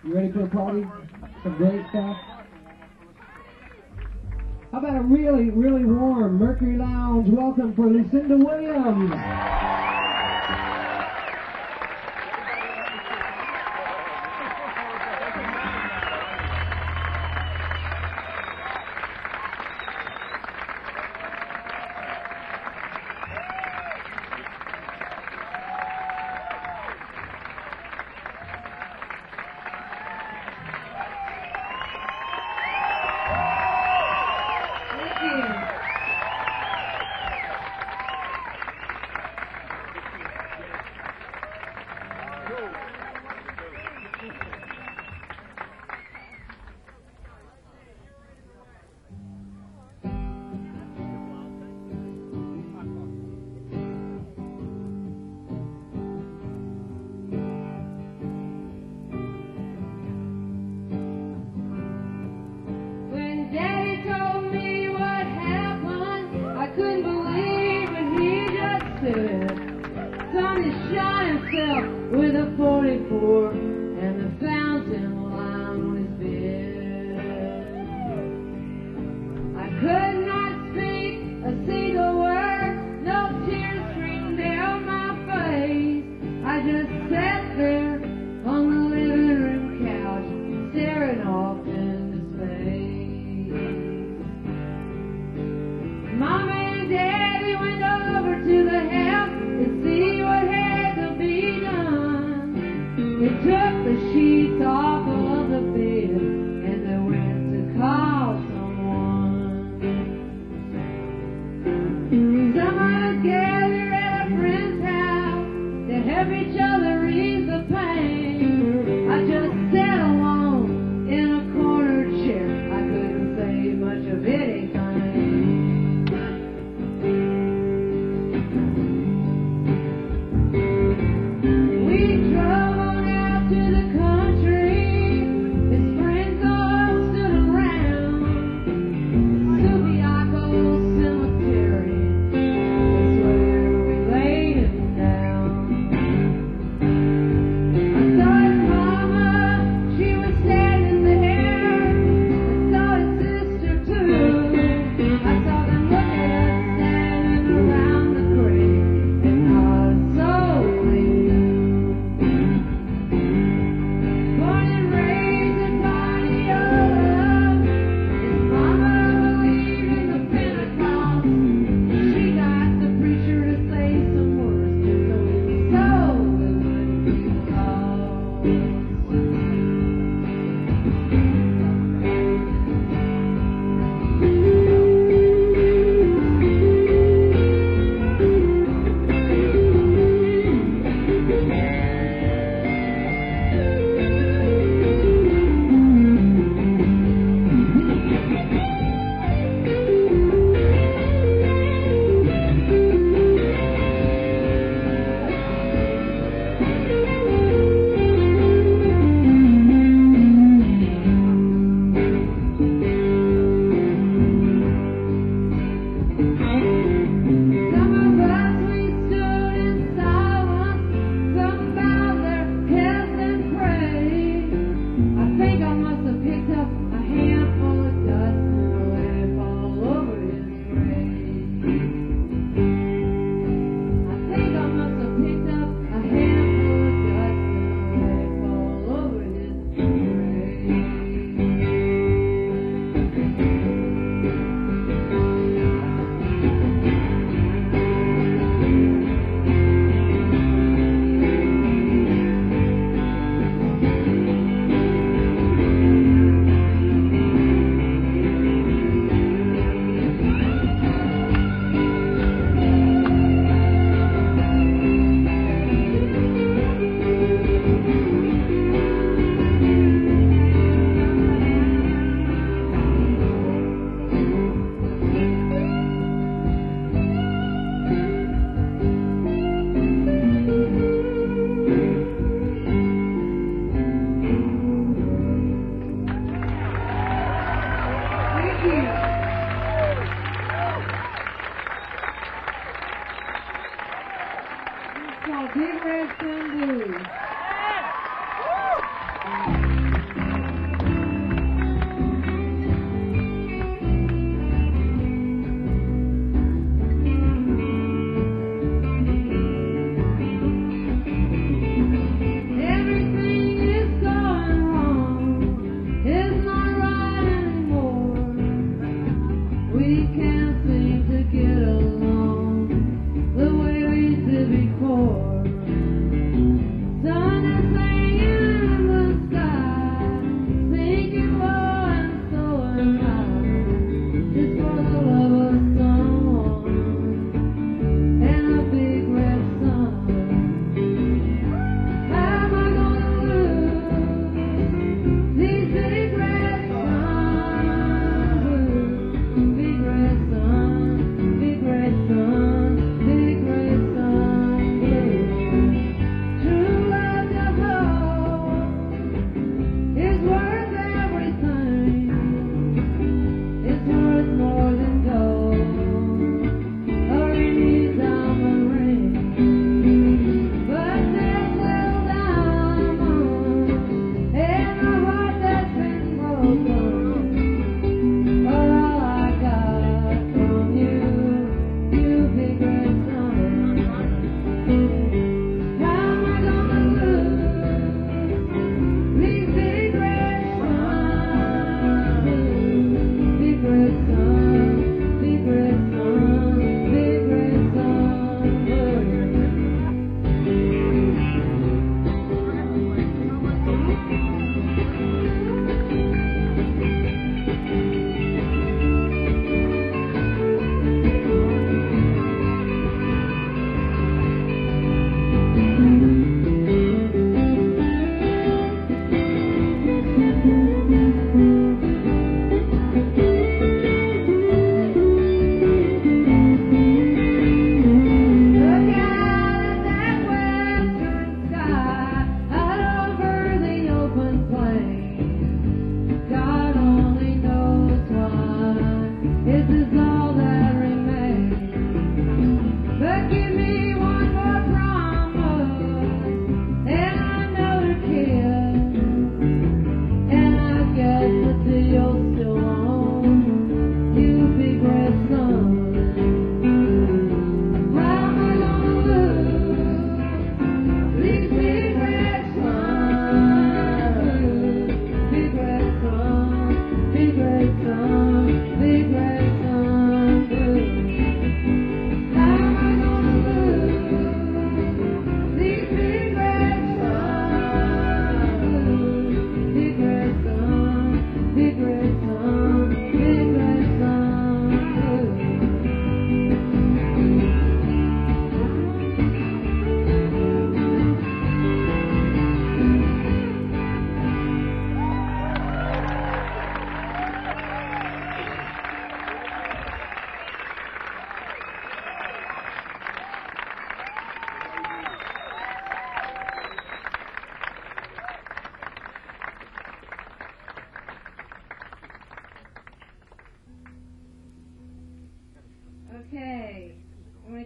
You ready for a party? Some great stuff? How about a really, really warm Mercury Lounge welcome for Lucinda Williams? With a 44 and the fountain line on his bed, I could not speak a single word, no tears streamed down my face. I just sat there on the living room couch, staring off into space. Mom and Daddy went over to the house to see what had to be done. They took the sheets off of the bed and they went to call someone. Some of us gathered at a friend's house to help each other ease the pain. I just sat alone in a corner chair. I couldn't say much of anything. We drove to the country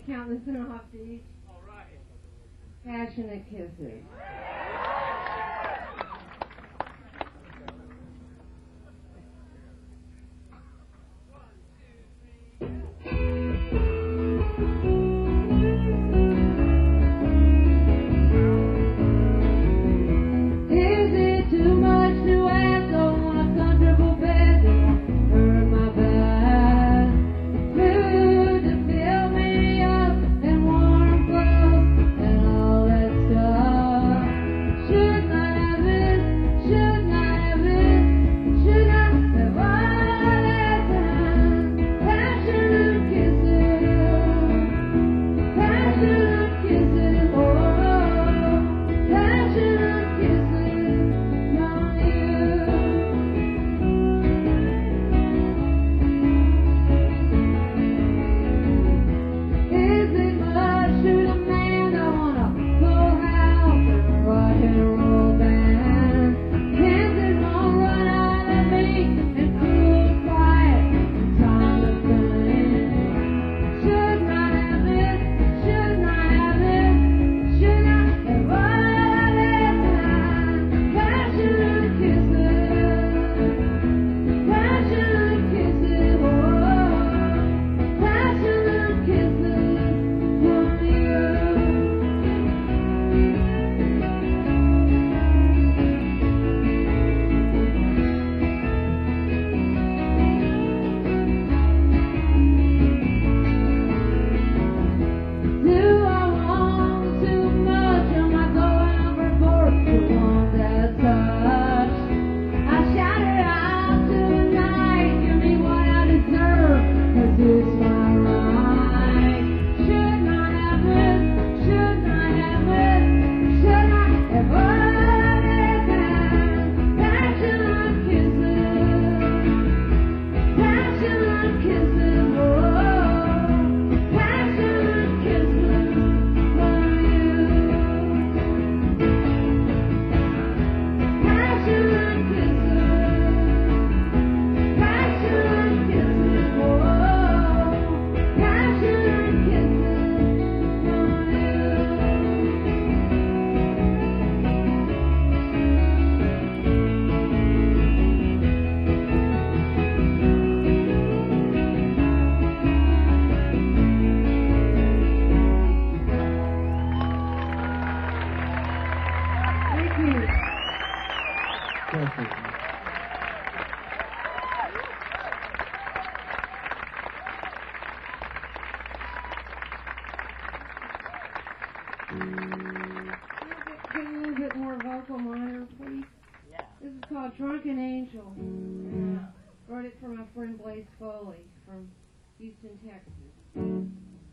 count this in off beat. All right. Passionate Kisses. Is it too much to ask on a comfortable bed to hurt my back? Food to fill me up and warm clothes and all that stuff. Should not have this, should not have this, should not have all that time. Passionate kisses, passionate kisses, oh, passionate kisses from you. Is it much to the man that want a full house and a rock and roll band? Pins is gonna run out of me and cool quiet and time to think. Should not have this, should not have this, should not have all that time. Passionate kisses, passionate kisses, oh, passionate kisses from you. Do I want too much? Am I going overboard for one that touch? I shout it out tonight. Give me what I deserve, 'cause it's my right. Should not have this, should not have this, should not have all that time. Passionate kisses, passionate kisses, oh, passionate kisses from you. Passionate kisses, passionate kisses, oh, passionate kisses from Thank you. Can you a little bit more vocal minor, please? Yeah. This is called Drunken Angel. Wrote it for my friend Blaze Foley from Houston, Texas.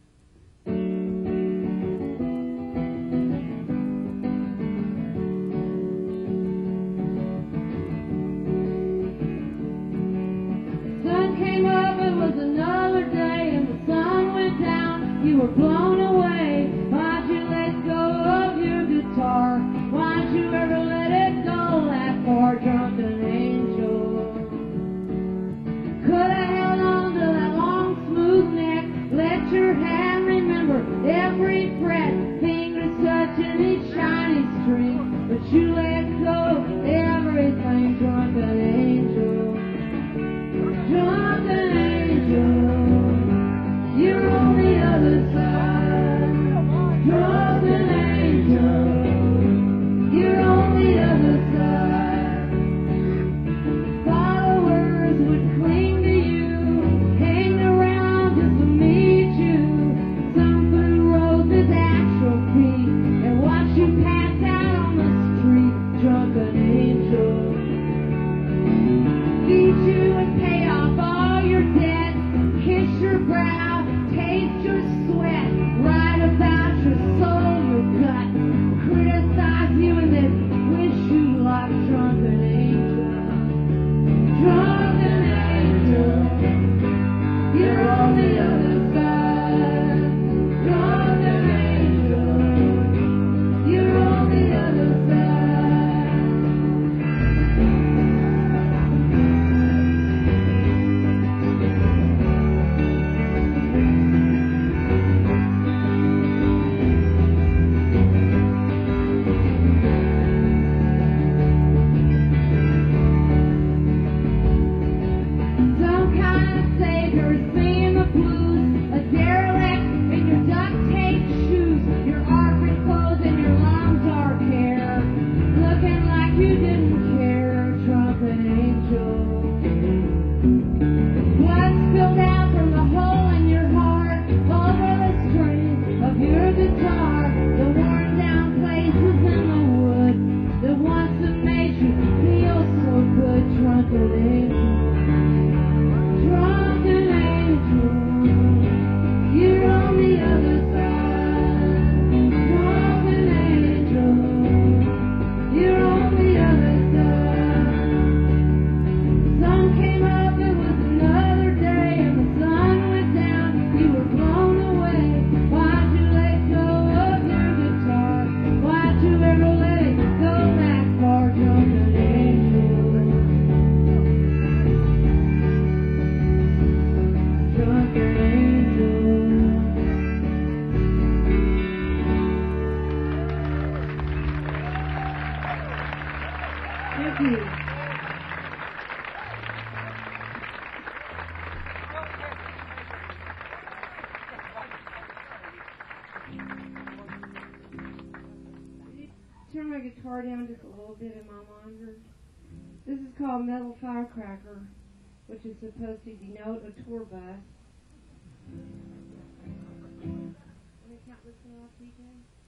Sun came up, it was another day, and the sun went down. You were blown away. Why'd you let go of your guitar? Why'd you ever let it go that far, drunken angel? Could I held on to that long, smooth neck? Let your hand remember every fret, fingers touching each shiny string. But you let go of everything, drunken angel. Drunken angel, you're on the other side. You're singing the blues, a derelict in your duct tape shoes, your awkward clothes and your long dark hair, looking like you didn't care, trumpet angel. Blood spilled out from the hole in your heart over the strings of your guitar, the worn down places in the wood that once have made you feel so good, trumpet angel. Trumpet angel, you're on the other side. Trumpet angel, you're on the other side. The sun came up, it was another day, and the sun went down, you were blown away. Why'd you let go of your guitar? Why'd you ever let it go that far, trumpet angel? Trumpet angel. Thank you. Turn my guitar down just a little bit in my monitor. This is called Metal Firecracker, which is supposed to denote a tour bus. Let me count this one off, DJ.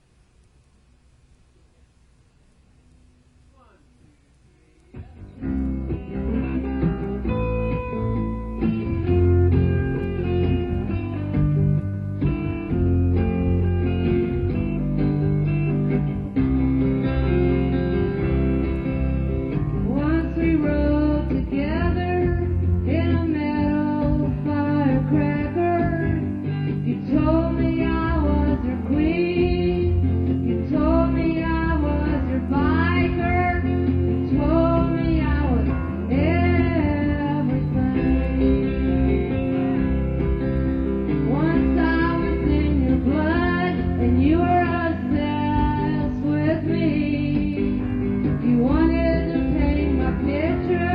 Once we rode together in a metal firecracker. You told me I was your queen. You told me I was your biker. You told me I was everything. Once I was in your blood and you were obsessed with me. You wanted to paint my picture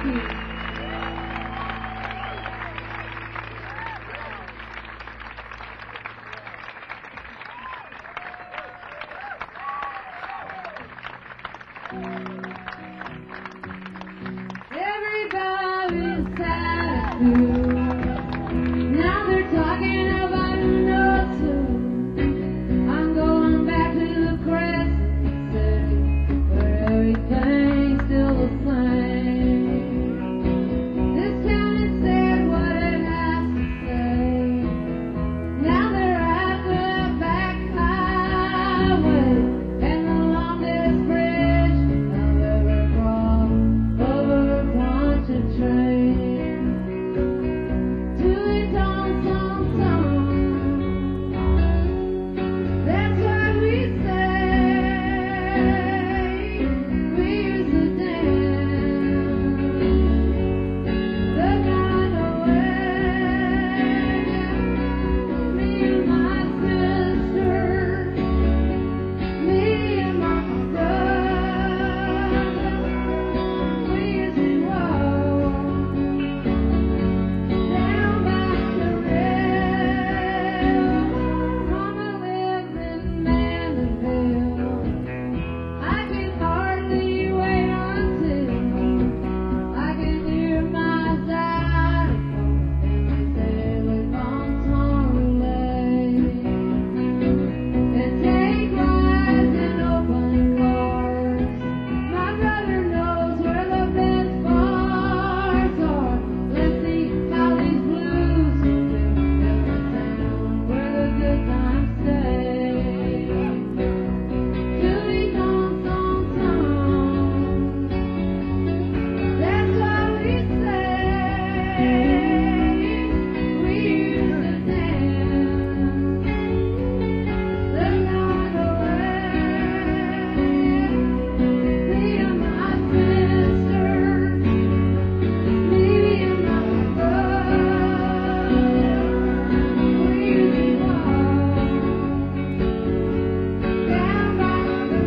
Everybody's sad too. Now they're talking about who knows who. I'm going back to the Crescent City, where everything's still the same. This town has said what it has to say. Now they're at the back highway and the longest bridge I've ever crossed over a bunch of trains. Doing song, song, song. That's what we say. We used to dance the night away. Me and my sister, me and my brother. We used to walk down by the rail. Mama lives in Mandeville. I can hardly wait until I can hear my xylophone and they sail on Torrey. And take rides in open cars. My brother knows where the best bars are. Let's see how these blues will do in the town where the good times stay. Doing song, song, song. That's what we say. We used to dance the night away. Me and my sister, me and my brother. We used to walk down by the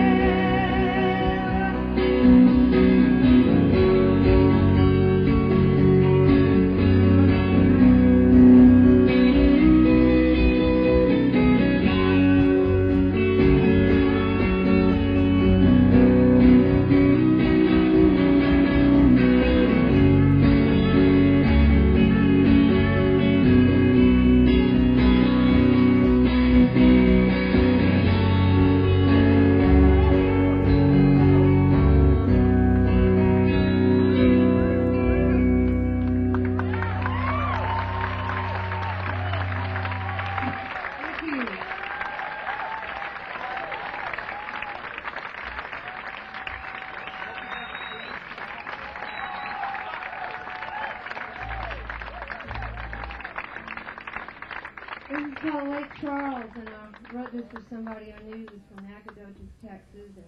This is called Lake Charles, and I wrote this for somebody I knew who's from Nacogdoches, Texas, and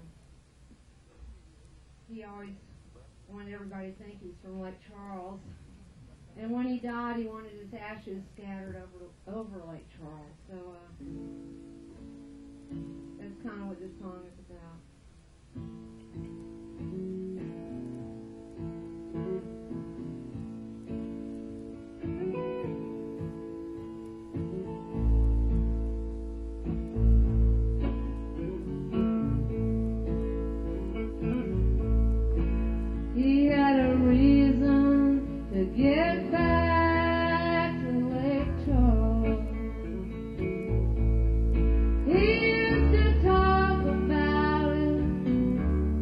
he always wanted everybody to think he's from Lake Charles. And when he died, he wanted his ashes scattered over Lake Charles. So that's kind of what this song is about. He had a reason to get back to Lake Charles. He used to talk about it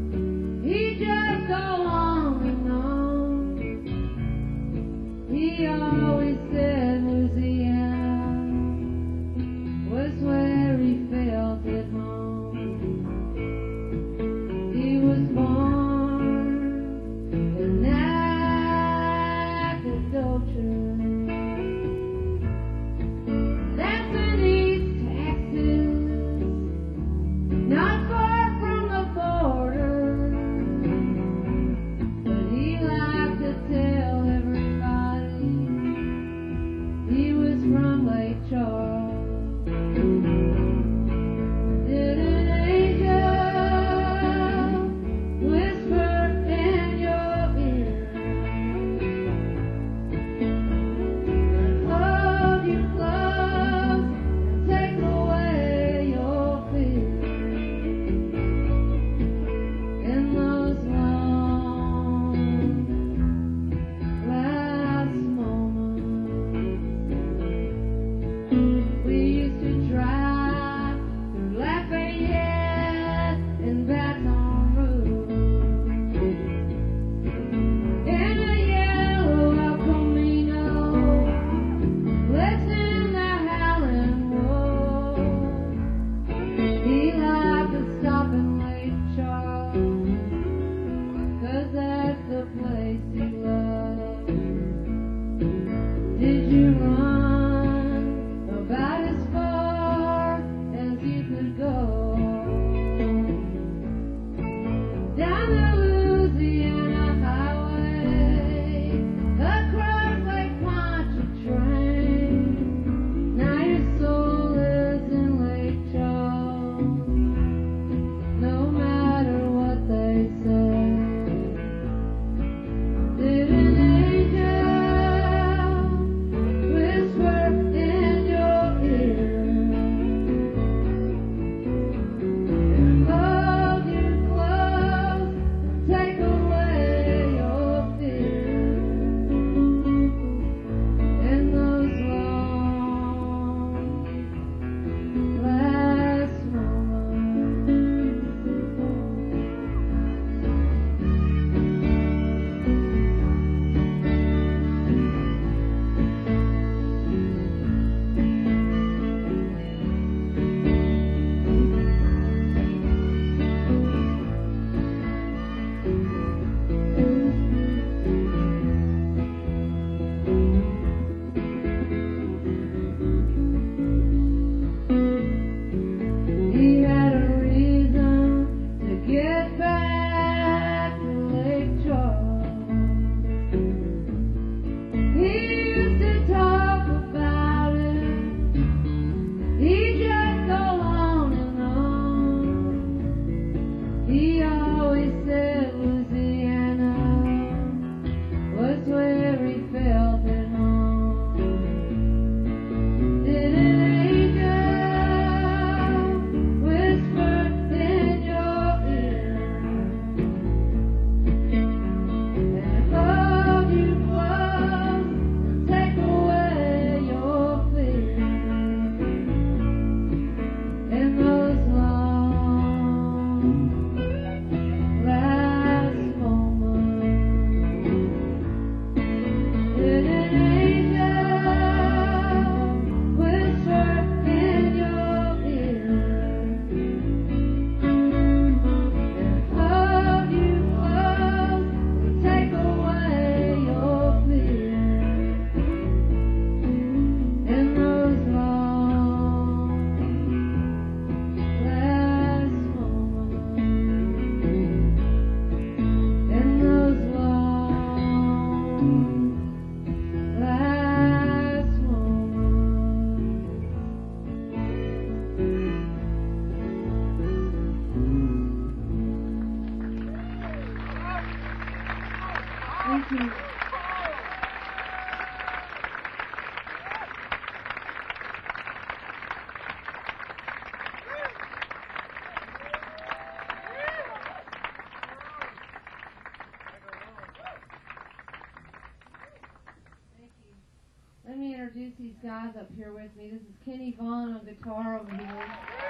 Let me introduce these guys up here with me. This is Kenny Vaughn on guitar over here.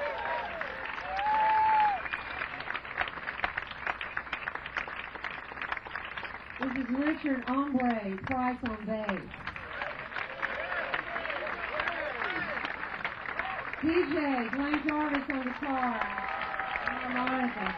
This is Richard Ombre Price on bass. DJ Glenn Jarvis on guitar and harmonica.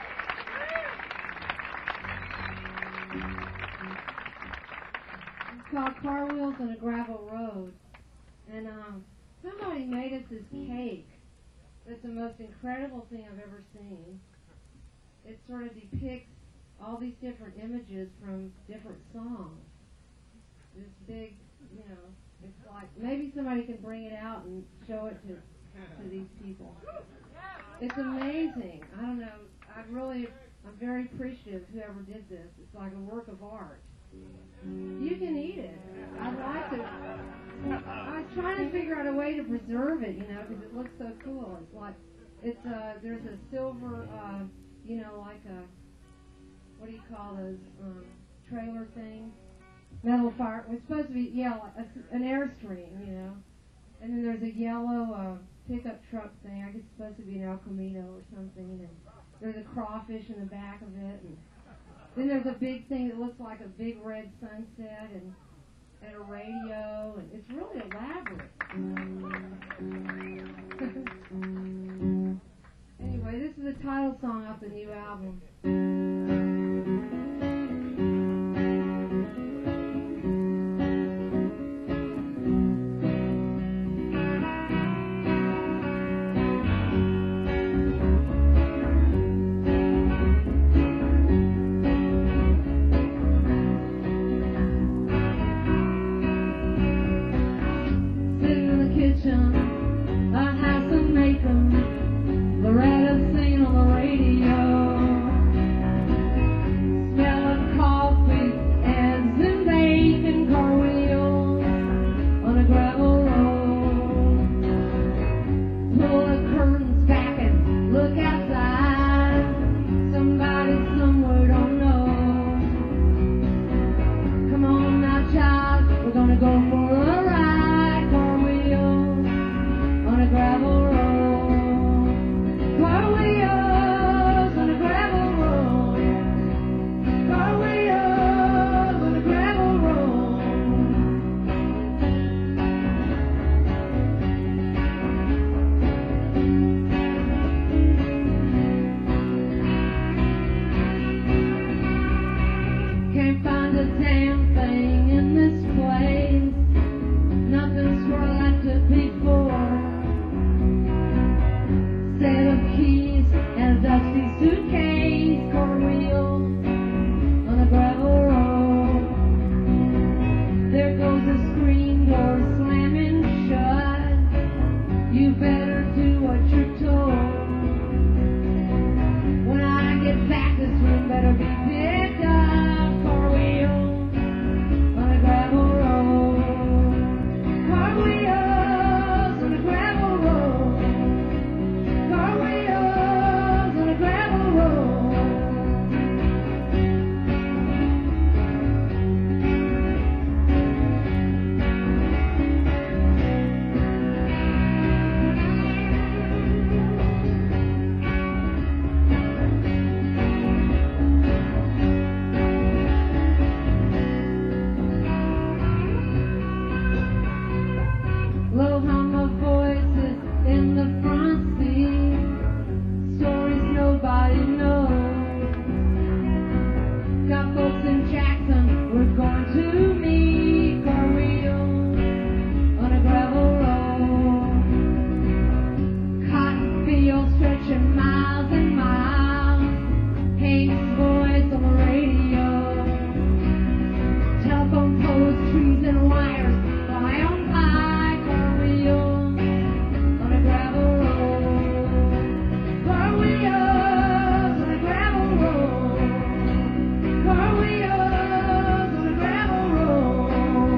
It's called Car Wheels on a Gravel Road. And somebody made us this cake. It's the most incredible thing I've ever seen. It sort of depicts all these different images from different songs. This big, it's like, maybe somebody can bring it out and show it to these people. It's amazing. I don't know. I'm very appreciative of whoever did this. It's like a work of art. You can eat it. I'd like to. I was trying to figure out a way to preserve it, because it looks so cool. It's like, there's a silver, like a, what do you call those, trailer things? Metal fire. It's supposed to be, like an Airstream, And then there's a yellow pickup truck thing. I guess it's supposed to be an El Camino or something. And there's a crawfish in the back of it. And then there's a big thing that looks like a big red sunset and a radio. And it's really elaborate. Anyway, this is the title song off the new album. be picked up, car wheels on a gravel road. Car wheels on a gravel road. Car wheels on a gravel road. Low hum of voices in the front seat, stories nobody knows. Got folks in Jackson we're going to meet, car wheels on a gravel road. Cotton fields stretching miles and miles, Hank's voice on the radio. Telephone poles, trees and wires fly on by, car wheels on a gravel road. Car wheels on a gravel road. Car wheels on a gravel road.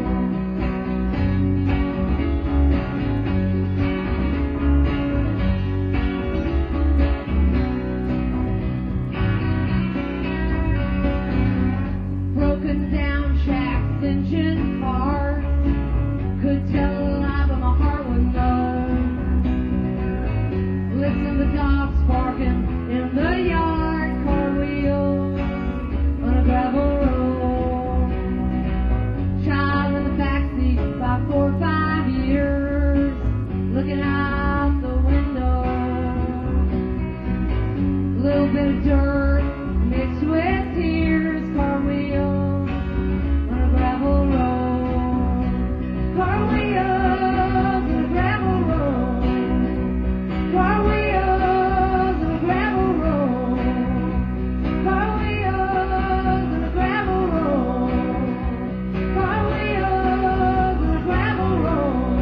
Broken down shacks, engine parts, could tell a lie but my heart would know. Listen to dogs barking in the yard, car wheels on a gravel road. Child in the backseat, about 4 or 5 years, looking out the window. Little bit of dirt mixed with tears, car wheels on a gravel road. Car wheels on a gravel road. Car wheels on a gravel road. Car wheels on a gravel road. Car wheels on a gravel road.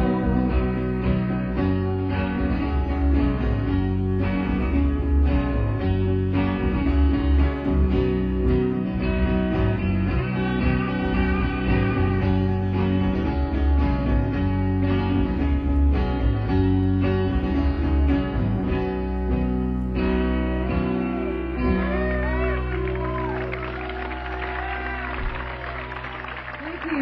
Thank you.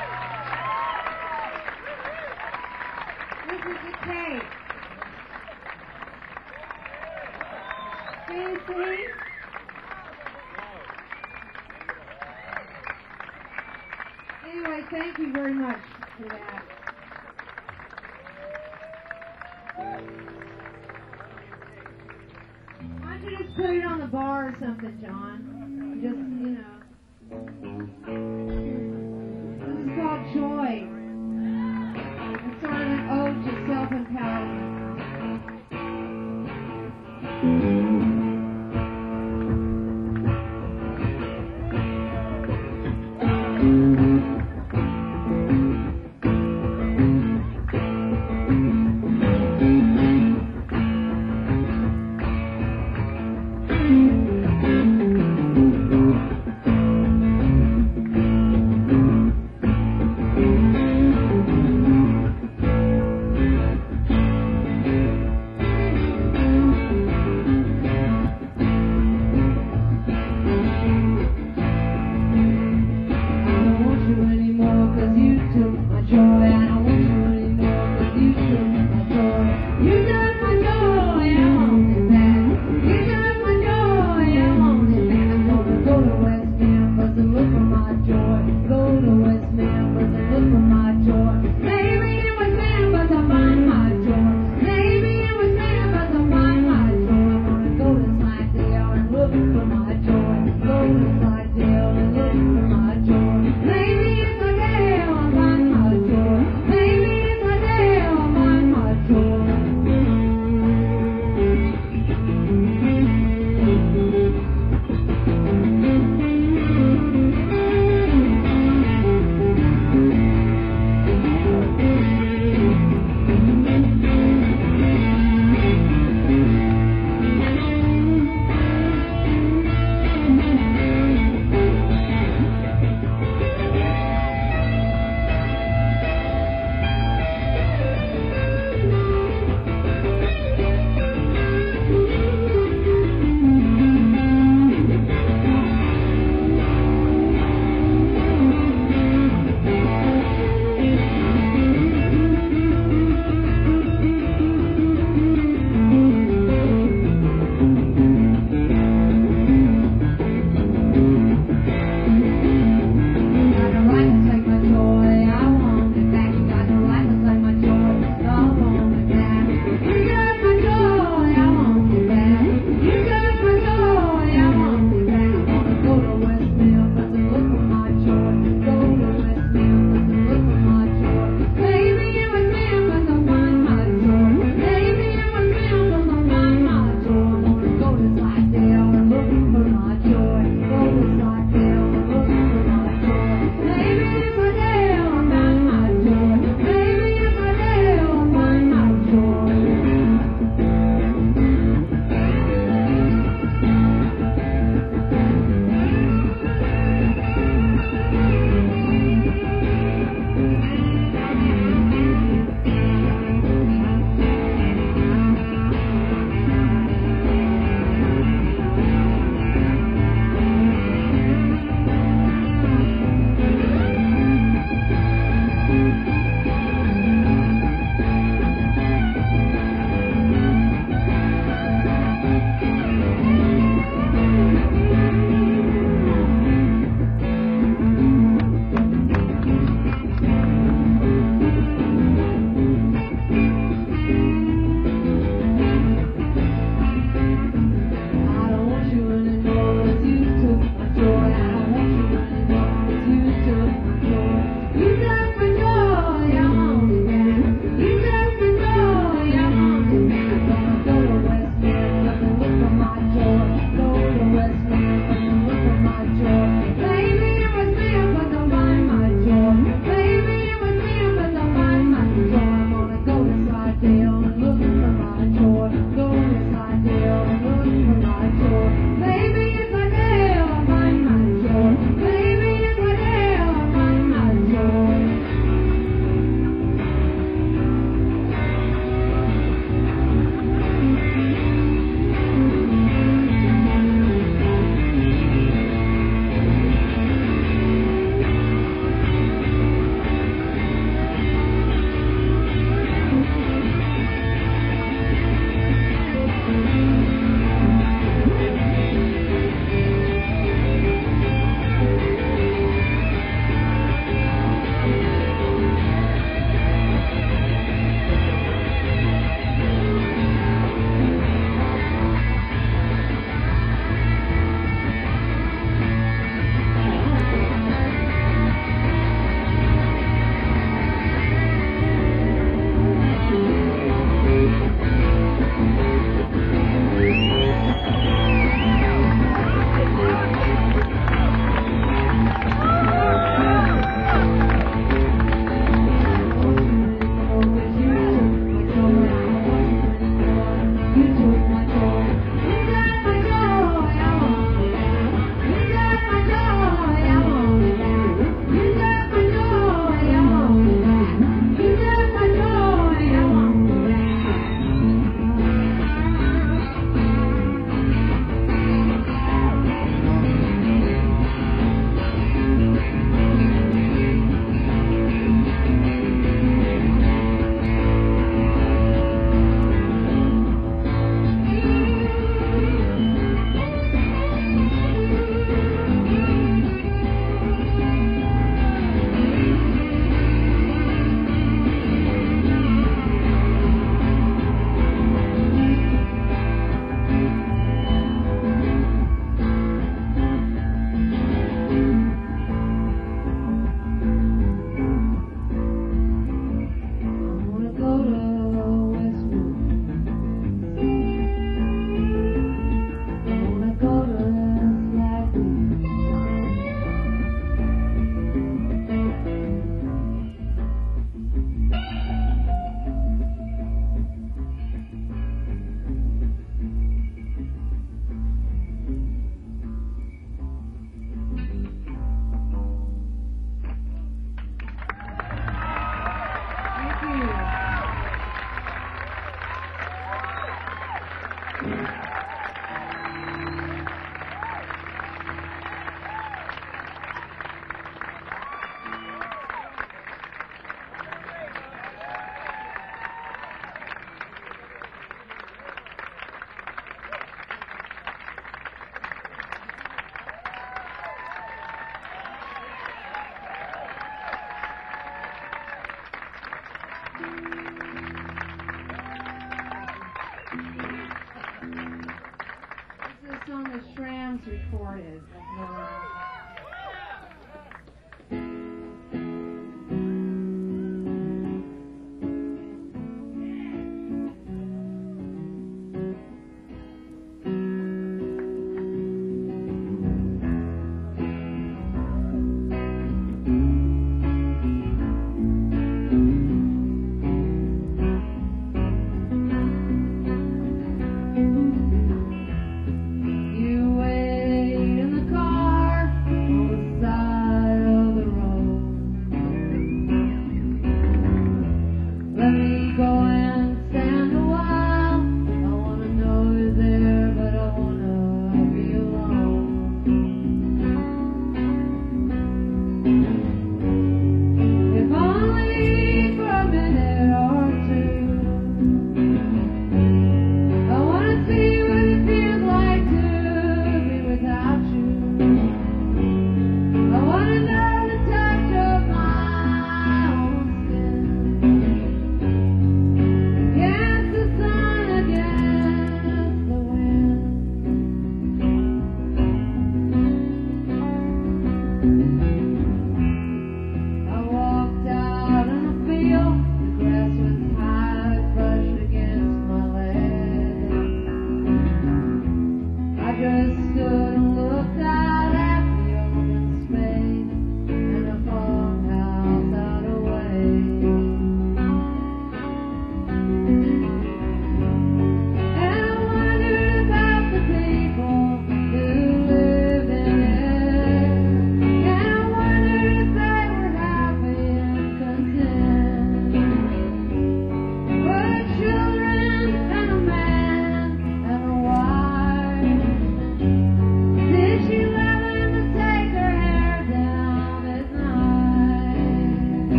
This is the tape. Seriously? Anyway, thank you very much for that. Why don't you just put it on the bar or something, John? Just, This is called Joy. It's sort of an ode to self-empowerment.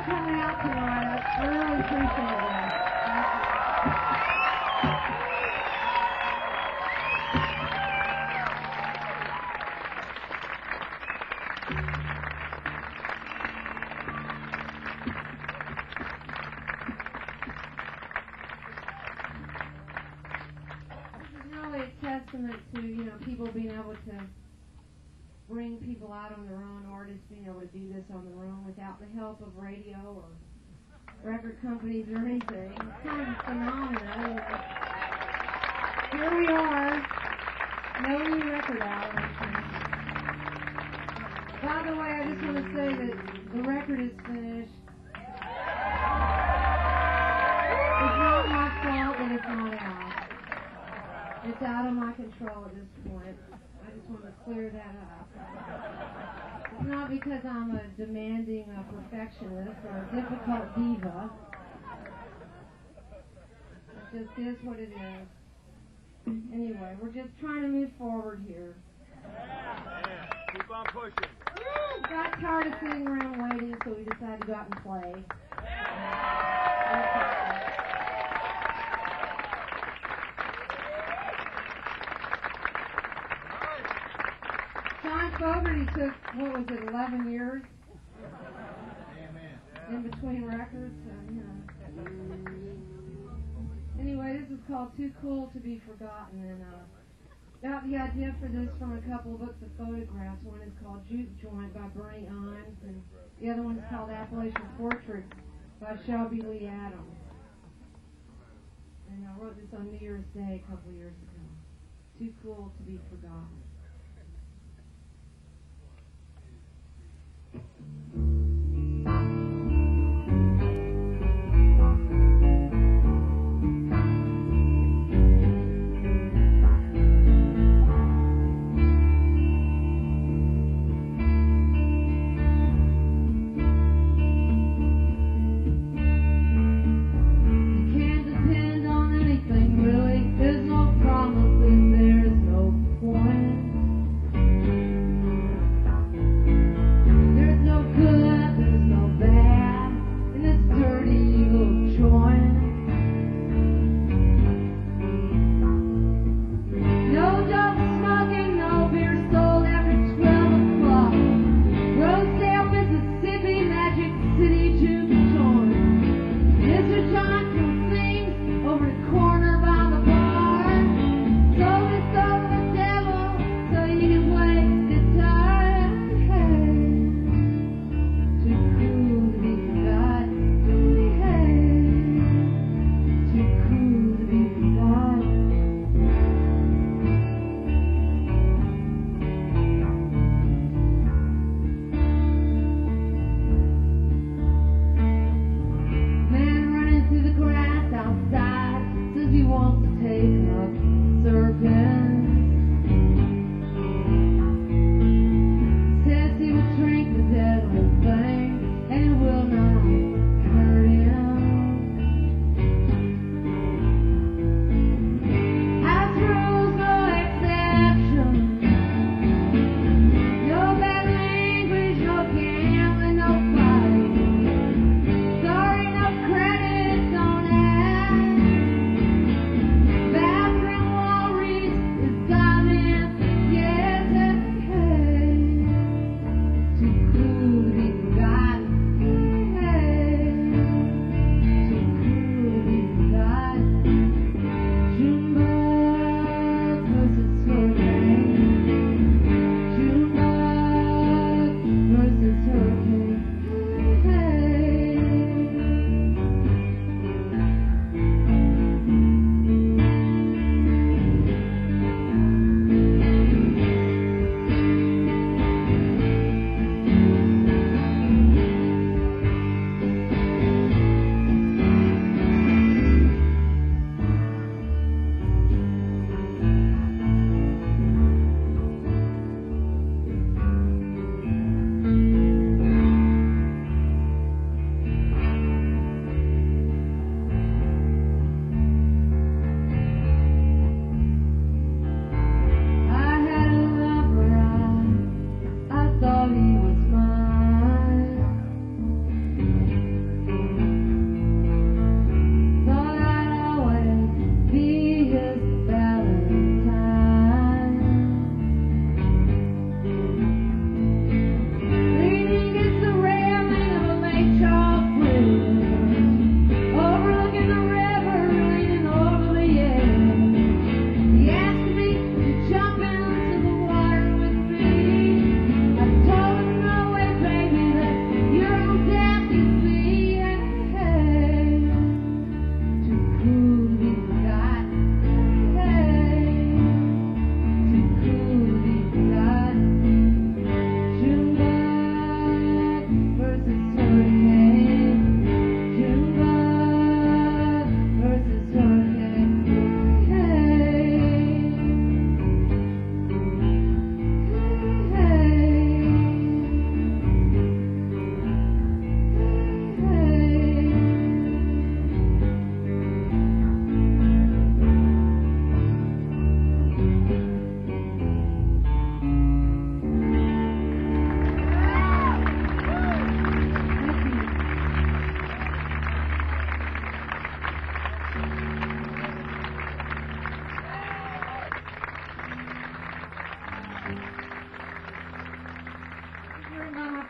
coming out tonight. I really appreciate that. This is really a testament to, people being able to bring people out on their own, artists being able to do this on their own without the help of radio or record companies or anything. It's kind of a phenomenon. Here we are, no new record out. By the way, I just want to say that the record is finished. It's not my fault that it's not out. It's out of my control at this point. I just want to clear that up. It's not because I'm a demanding perfectionist or a difficult diva. It just is what it is. Anyway, we're just trying to move forward here. Keep on pushing. Got tired of sitting around waiting, so we decided to go out and play. John Fogerty took, 11 years in between records. Anyway, this is called Too Cool to Be Forgotten, and got the idea for this from a couple of books of photographs. One is called Juke Joint by Bernie Imes, and the other one is called Appalachian Portraits by Shelby Lee Adams. And I wrote this on New Year's Day a couple of years ago. Too Cool to Be Forgotten. There's no promises, there's no point.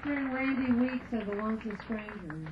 Chester and Randy Weeks of the Lonesome Strangers.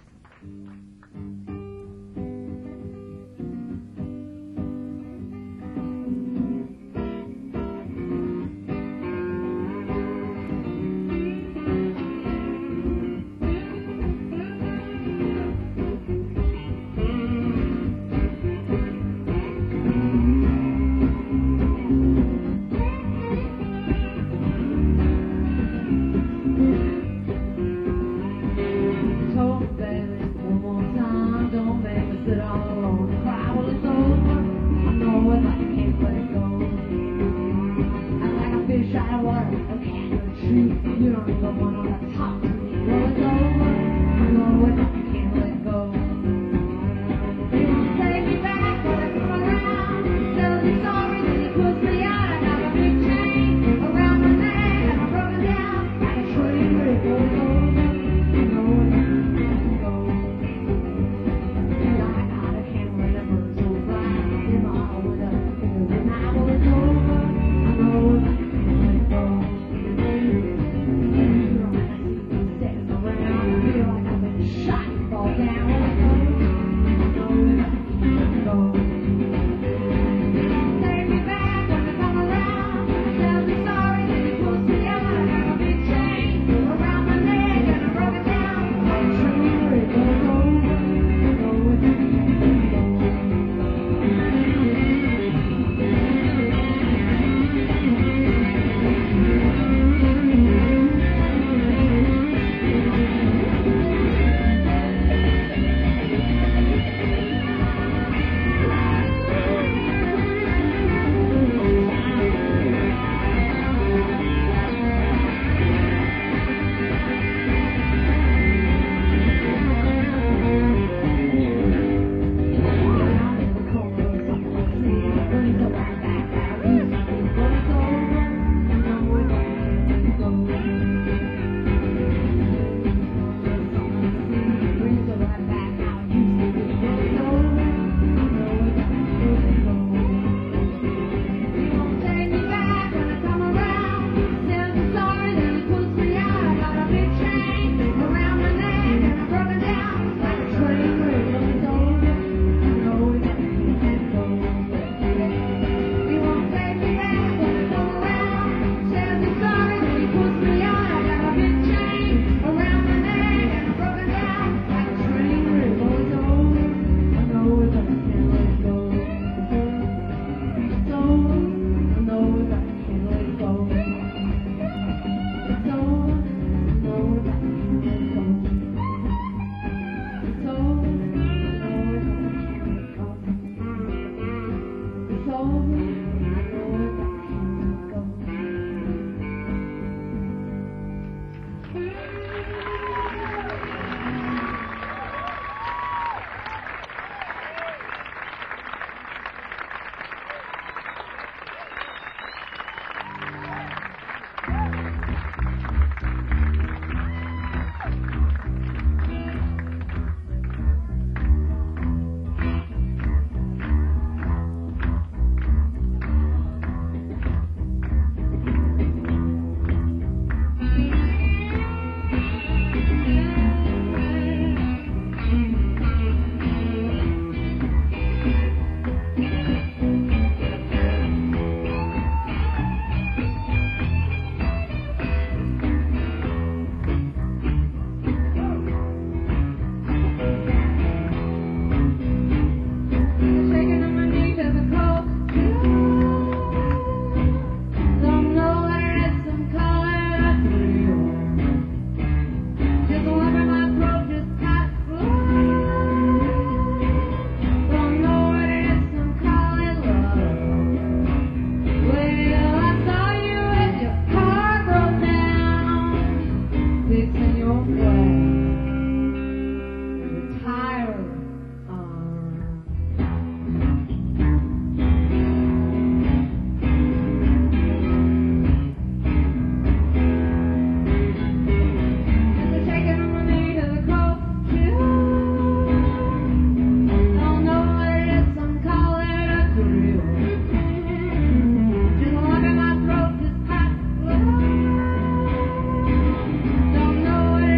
Don't know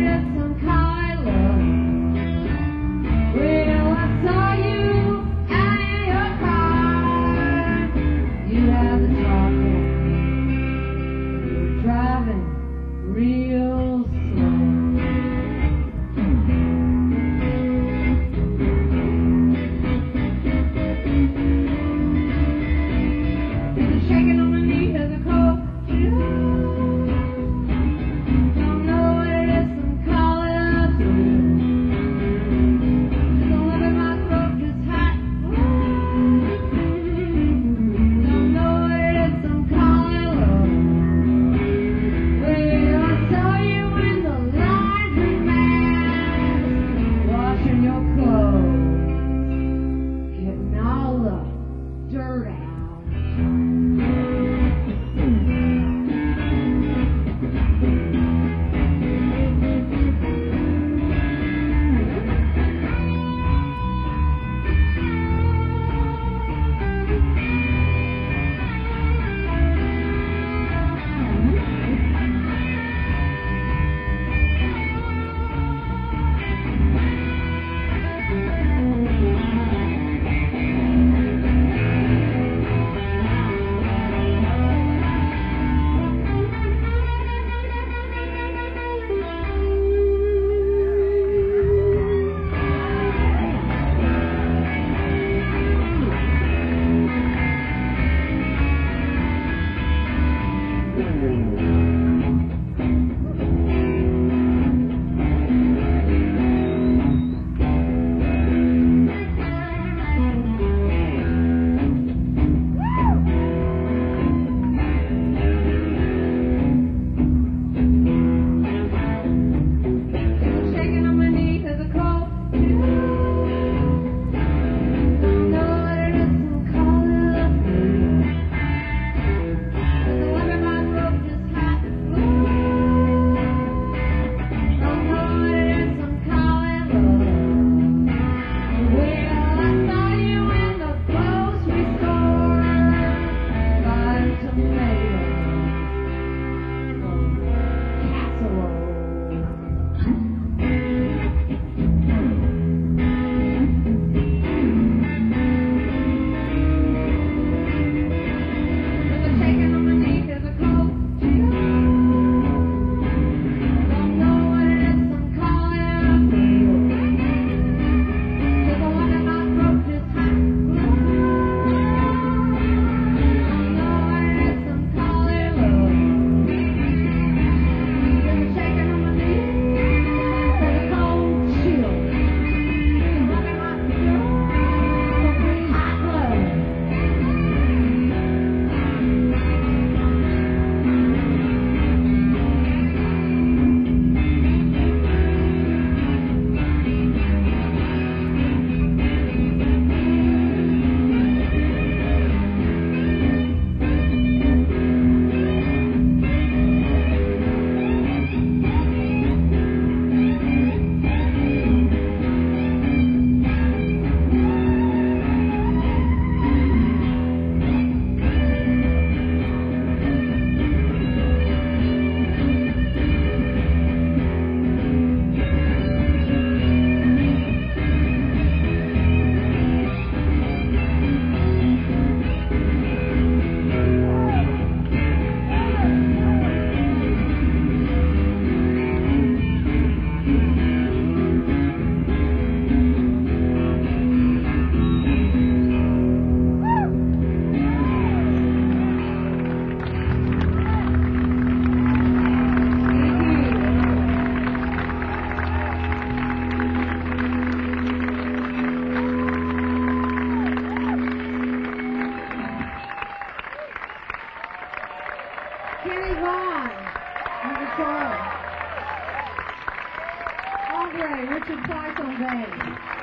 Trey, Richard Price on bass.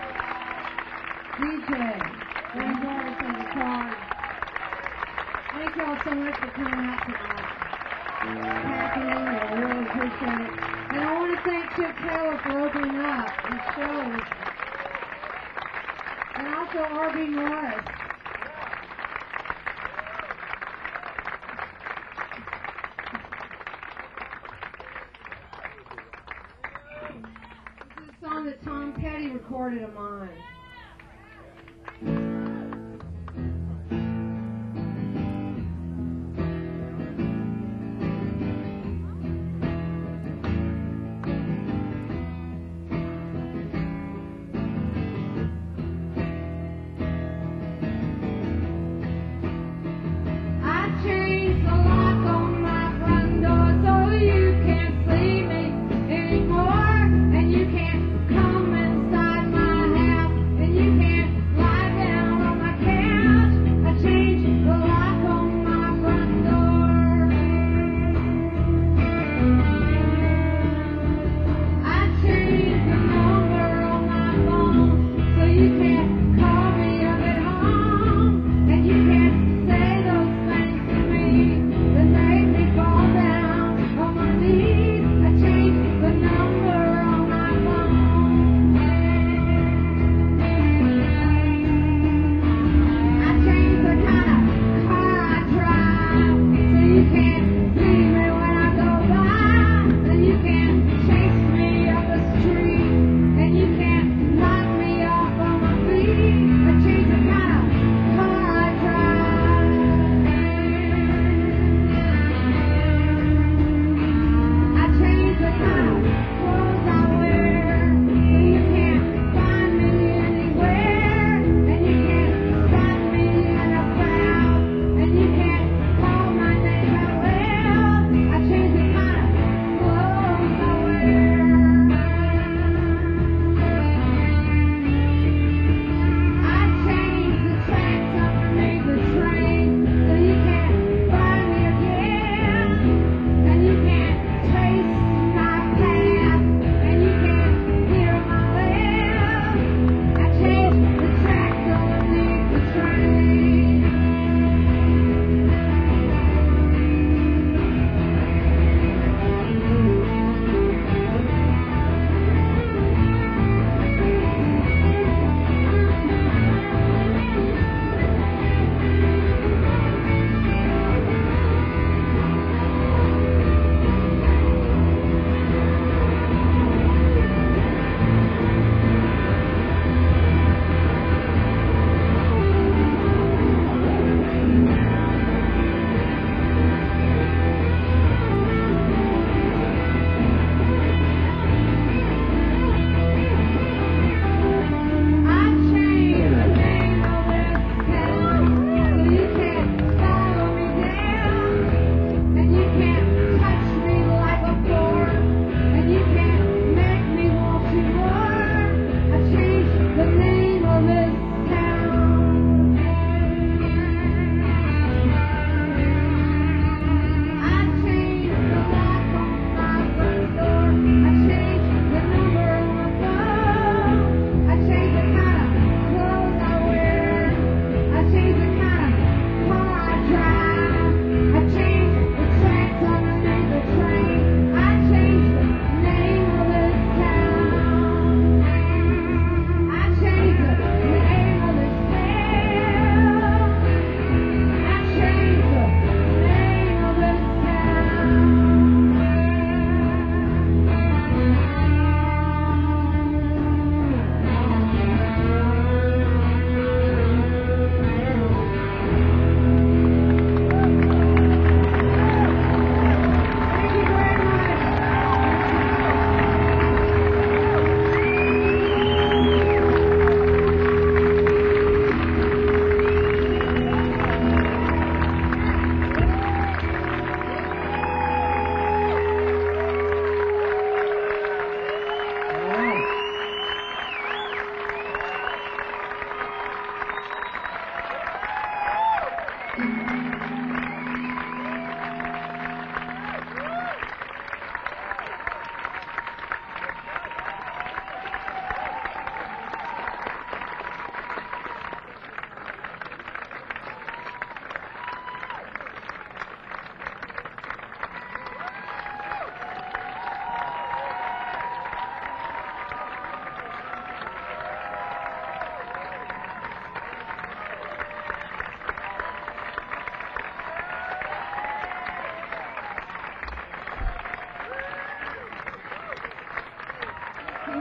DJ, Wayne Jarvis on guitar. Thank y'all so much for coming out tonight. Packing in, I really appreciate it. And I want to thank Chip Taylor for opening up the show. And also R.B. Morris. This is a song that Tom Petty recorded of mine.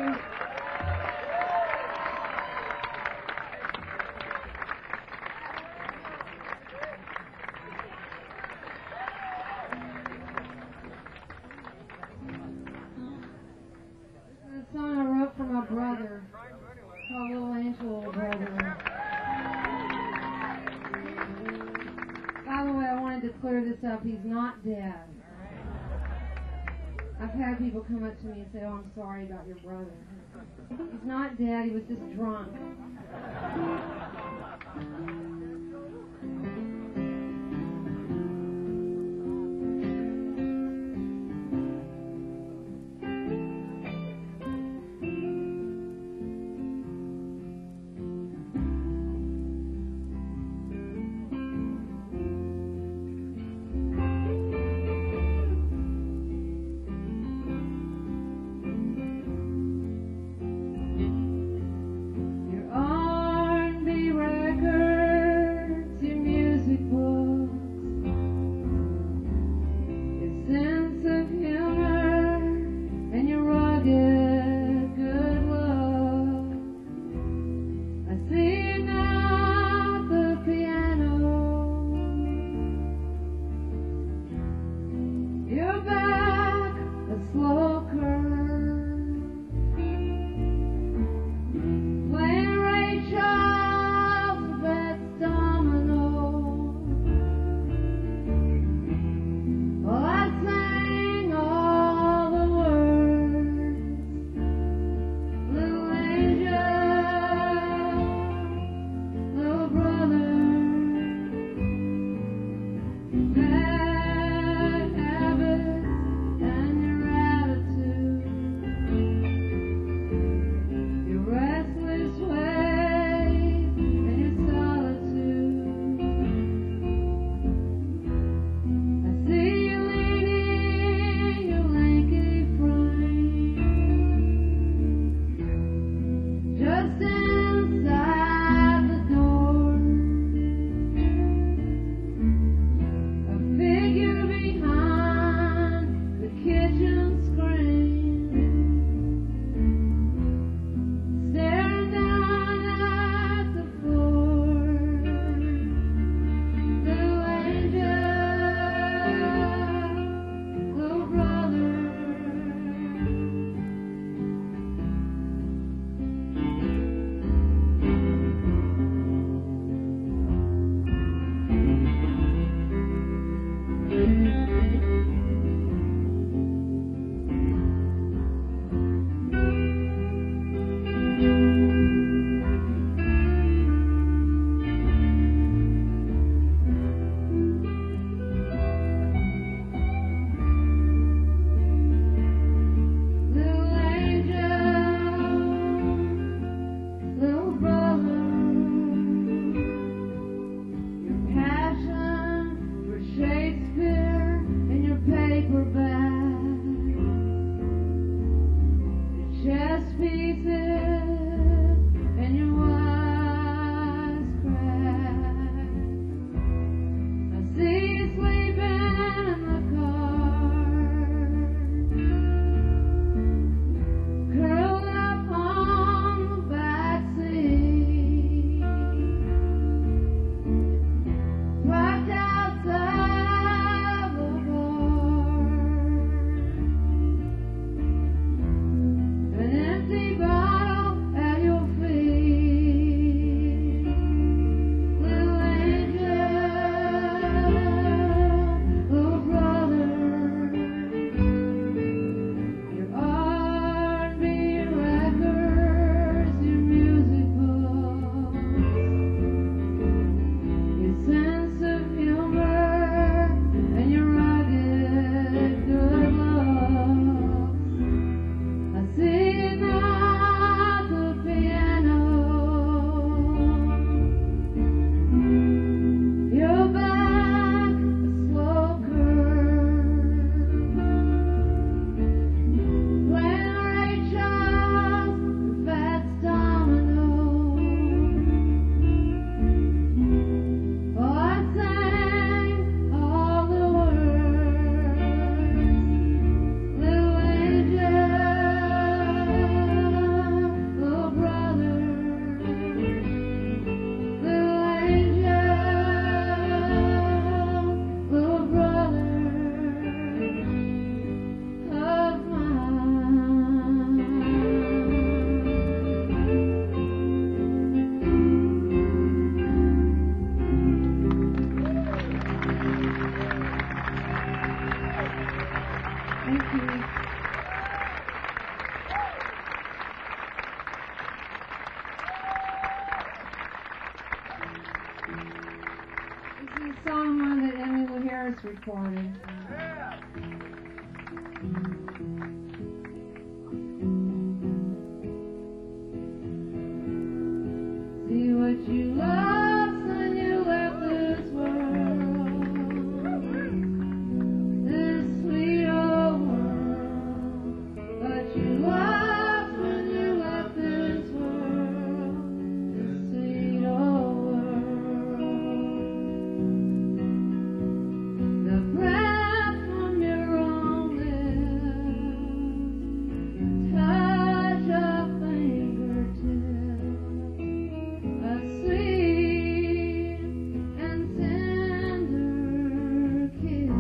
you. This is a song I wrote for my brother, called Little Angel Brother. By the way, I wanted to clear this up. He's not dead. I've had people come up to me and say, "Oh, I'm sorry about your brother." He's not dead. He was just drunk. An empty bottle. this recording. See what you lost when you left this world, this sweet old world. But you lost when you left this world, this sweet old world. The breath from your own lips, touch of fingertips, a sweet and tender kiss,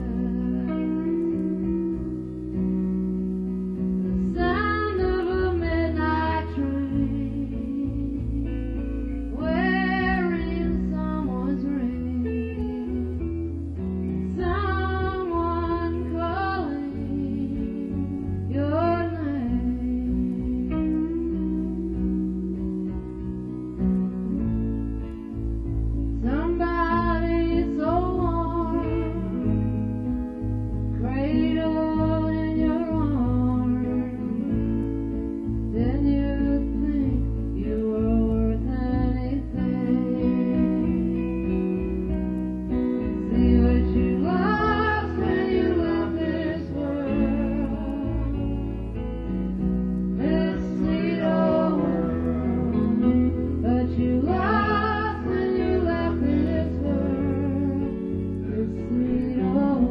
the sound of a midnight train wearing someone's ring, someone calling your name. Somebody so warm, cradled in your arms. Then you think you were worth anything. See what you lost when you left this world, this sweet old world. But you lost when you left this world, this sweet old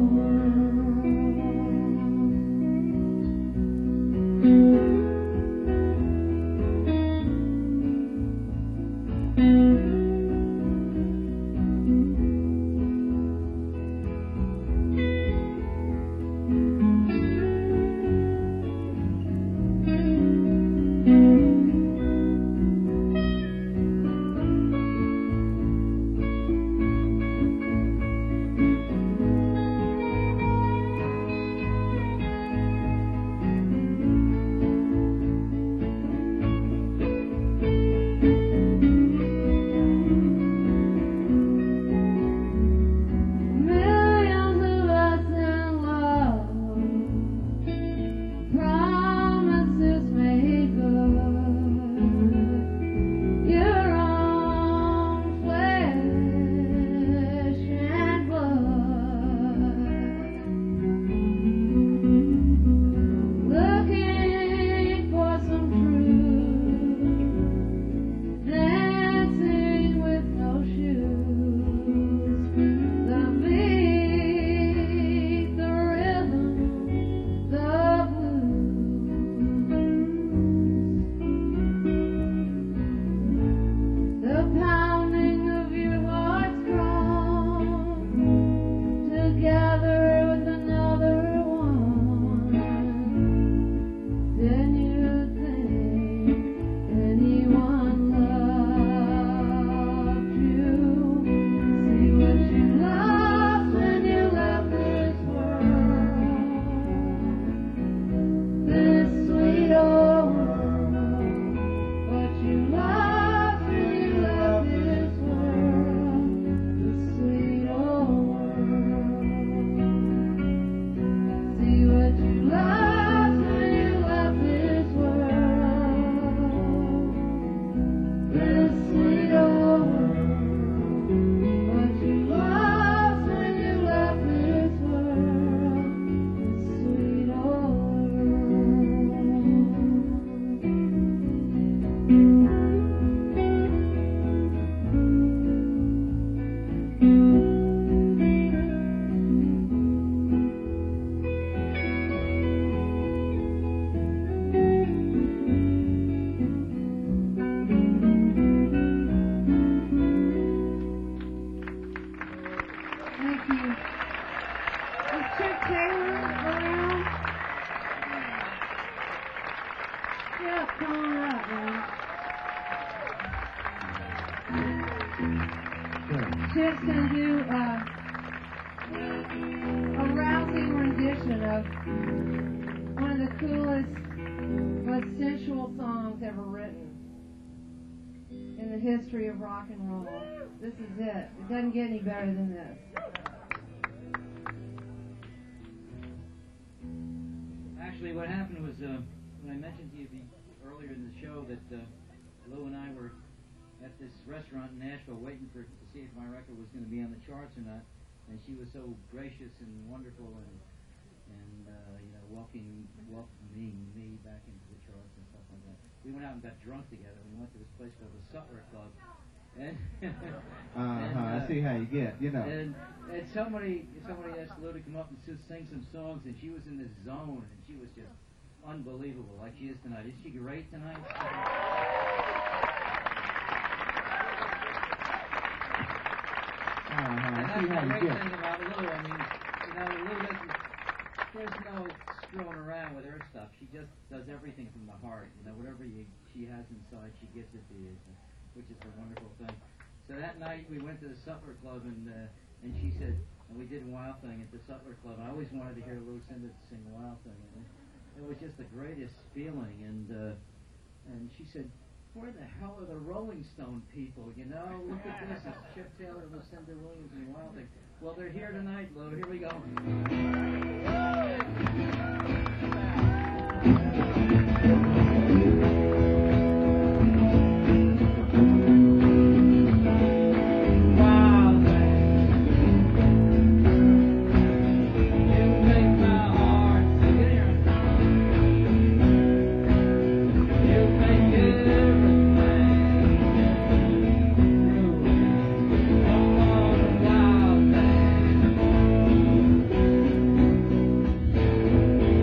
millions of us in love, promises made good, your own flesh and blood, looking for some truth, dancing with no shoes, the beat, the rhythm, the blues, the pounding of your heart's drum, together with another one. Then you think anyone loved you. See what you lost when you left this world, this sweet old world. What you lost when you left this world, this sweet old world. See what you lost when you left this world, this sweet old world. What you lost when you left this world, this sweet old Thank you. Is Chuck Taylor around? Yeah, come on up, man. Chip's gonna do a rousing rendition of one of the coolest, most sensual songs ever written in the history of rock and roll. This is it. It doesn't get any better than this. Actually, what happened was when I mentioned to you earlier in the show that Lou and I were at this restaurant in Nashville waiting to see if my record was going to be on the charts or not, and she was so gracious and wonderful and welcoming me back into the charts and stuff like that. We went out and got drunk together. We went to this place called the Sutler Club. And I see how you get, And somebody asked Lou to come up and sing some songs, and she was in this zone, and she was just unbelievable, like she is tonight. Is she great tonight? And that's the great thing about Lou. I mean, Lou doesn't. There's no screwing around with her stuff. She just does everything from the heart. Whatever she has inside, she gives it to you, which is a wonderful thing. So that night we went to the Sutler Club, and she said, and we did a Wild Thing at the Sutler Club. I always wanted to hear Lucinda sing Wild Thing, and it was just the greatest feeling. And she said, "Where the hell are the Rolling Stone people? Look at this. It's Chip Taylor, Lucinda Williams, and Wild Thing." Well, they're here tonight, Lou. Here we go. Wow.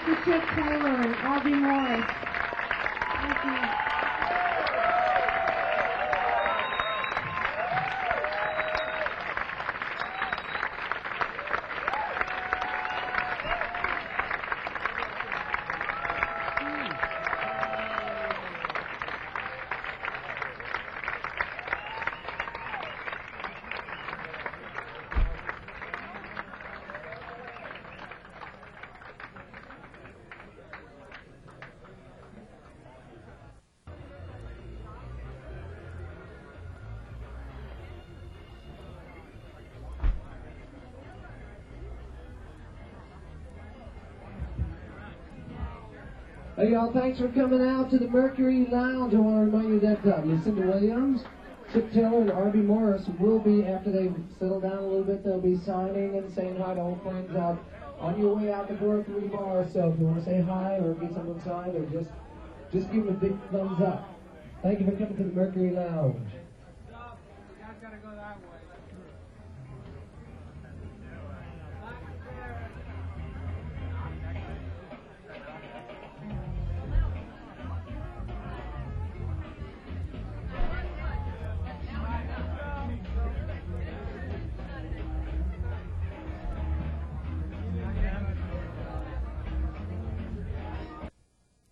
for Chip Taylor and Audrey Morris. Thank you. Hey y'all, thanks for coming out to the Mercury Lounge. I want to remind you that Lucinda Williams, Chip Taylor, and Arby Morris will be, after they settle down a little bit, they'll be signing and saying hi to old friends out on your way out the door through the bar. So if you want to say hi or get someone signed or just give them a big thumbs up. Thank you for coming to the Mercury Lounge.